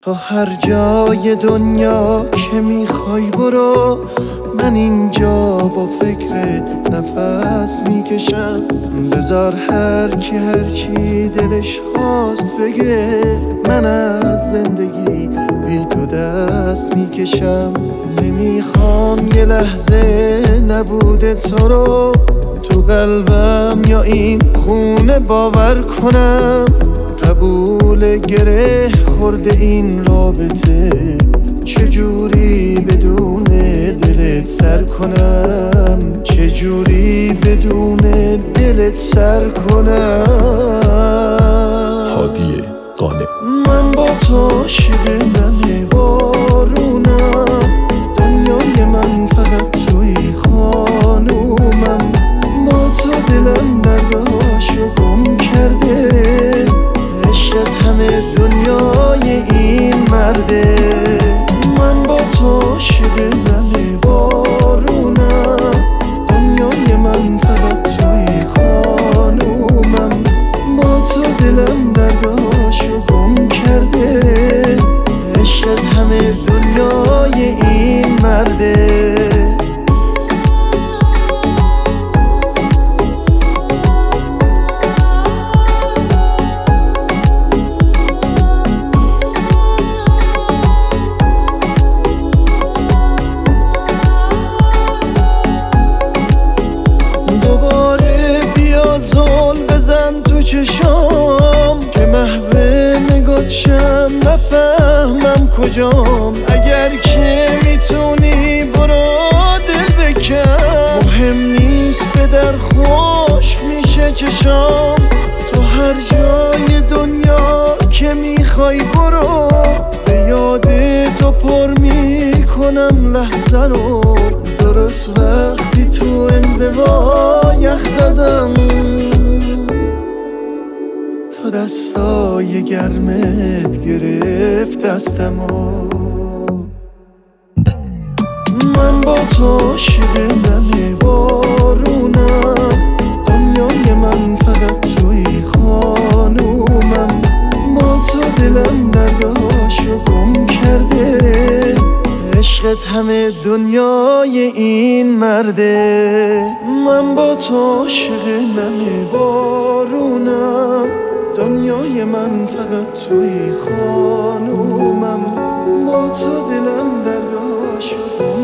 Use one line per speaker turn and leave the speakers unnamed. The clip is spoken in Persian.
تا هر جای دنیا که میخوای برو، من اینجا با فکر نفس میکشم. بذار هر کی هرچی دلش خواست بگه، من از زندگی بی تو دست میکشم. نمیخوام یه لحظه نبوده تو رو تو قلبم یا این خونه باور کنم. قبول گره خورده این رابطه، چجوری بدون دلت سر کنم، چجوری بدون دلت سر کنم.
هادی قانع.
من با تو عاشق نم بارونم، دنیای من فقط توی خانومم. با تو دلم درداشو گم کرده، عشقت همه دنیای این مرده. من با تو عاشق نم بارونم، دنیای من فقط توی خانومم. با تو دلم درداشو گم کرده، عشقت همه دنیای این مرده. چشام که محو نگات شم، نفهمم کجام. اگر که میتونی برو دل بکن، مهم نیست به در خشک میشه چشام. تو هر جای دنیا که میخوای برو، به یاد تو پر میکنم لحظه رو. درست وقتی تو انزوا یخ زدم، تو دستای گرمت گرفت دستمو. من با تو عاشق نم بارونم، دنیای من فقط توی خانومم. با تو دلم درداشو گم کرده، عشقت همه دنیای این مرده. من با تو عاشق نم بارونم، دنیای من فقط توی خانومم. با تو دلم درداشو